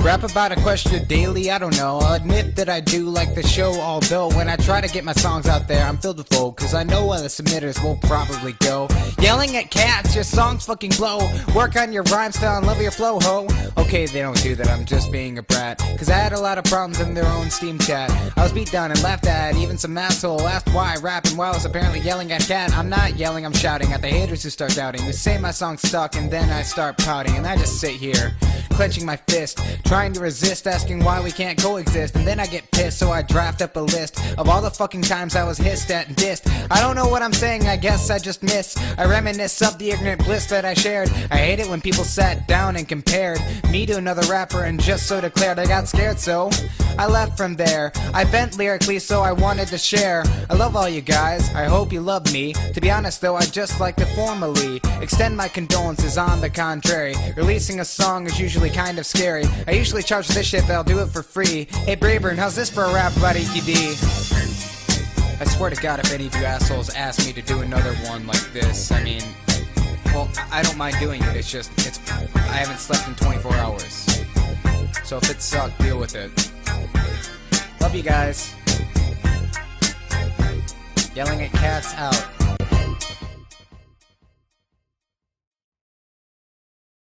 Rap about a question daily, I don't know. I'll admit that I do like the show, although when I try to get my songs out there, I'm filled with woe, cause I know the submitters will probably go yelling at cats, your songs fucking blow. Work on your rhyme style and love your flow, ho. Okay, they don't do that, I'm just being a brat, cause I had a lot of problems in their own Steam chat. I was beat down and laughed at, even some asshole asked why I rap, and while I was apparently yelling at cat, I'm not yelling, I'm shouting at the haters who start doubting, who say my song's stuck, and then I start pouting, and I just sit here, clenching my fist, trying to resist, asking why we can't coexist, and then I get pissed, so I draft up a list of all the fucking times I was hissed at and dissed. I don't know what I'm saying, I guess I just miss. I reminisce of the ignorant bliss that I shared. I hate it when people sat down and compared me to another rapper and just so declared. I got scared, so I left from there. I vent lyrically, so I wanted to share. I love all you guys, I hope you love me. To be honest though, I'd just like to formally extend my condolences. On the contrary, releasing a song is usually kind of scary. I usually charge this shit, but I'll do it for free. Hey Braeburn, how's this for a rap about EQD? I swear to God, if any of you assholes ask me to do another one like this, I mean, well, I don't mind doing it, I haven't slept in 24 hours. So if it sucked, deal with it. Love you guys. Yelling at cats out.